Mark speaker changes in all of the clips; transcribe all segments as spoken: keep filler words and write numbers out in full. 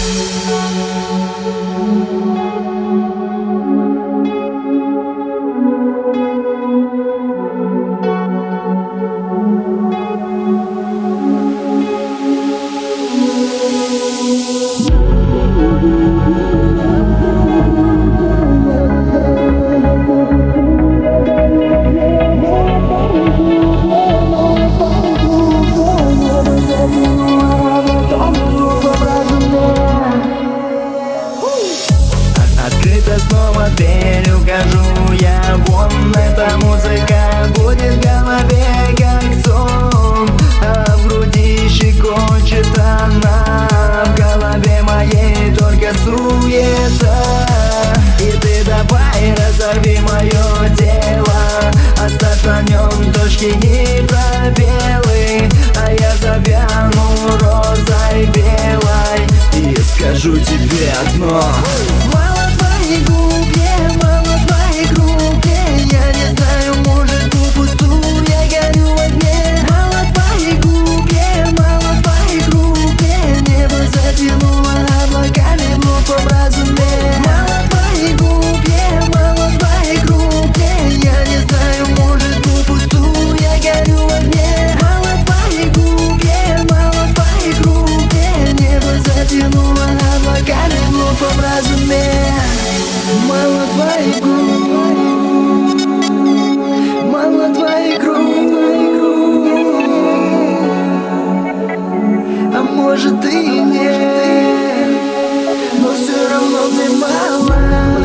Speaker 1: Открыто снова дверь ухожу я вон. Эта музыка будет в голове как сон, а в груди щекочет она. В голове моей только суета. И ты давай разорви мое тело, оставь на нем точки и пробелы, а я завяну розой белой и скажу тебе одно: мало твоих губ, мало твоих рук, я не знаю, может попусту я горю в огне. Мало твоих губ, мало твоих рук, небо затянуло облаками в глупом разуме. Мало твоих губ, мало твоих рук, я не знаю, может попусту я горю в огне. Мало твоих губ, мало твоих рук, небо затянуло облаками в глупом разуме. Мало твоих губ, мало твоих рук, а может и нет, но все равно мне мало.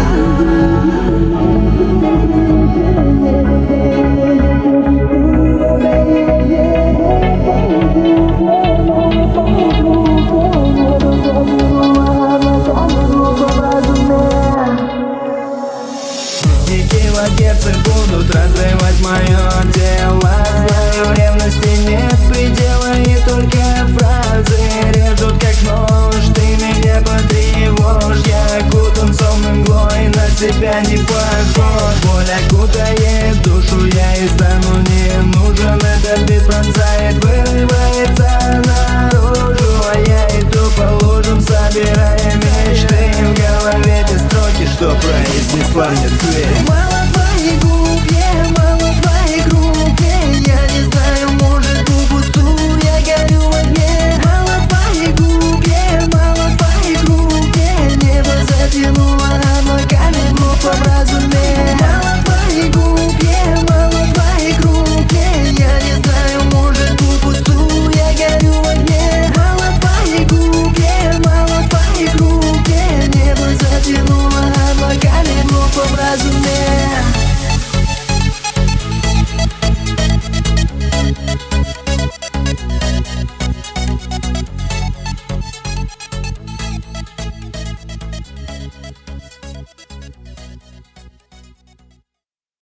Speaker 1: Килогерцы будут разрывать мое тело. Знаю, ревности нет предела, и только фразы режут как нож. Ты меня потревожь, я окутан сонным мглой, на себя не похож. Боль окутает душу, я и стану не нужен. Этот бит пронзает, вырывается наружу, а я иду по лужам, собирая мечты. В голове те строки, что произнесла мне дверь. Мало твоих губ, мало твоих рук, я не знаю, может попусту я горю в огне. Мало твоих губ, мало твоих рук, небо затянуло облаками в глупом разуме. Мало твоих губ, мало твоих рук, я не знаю, может попусту я горю в огне. Мало твоих губ, мало твоих рук, небо затянуло облаками в глупом разуме.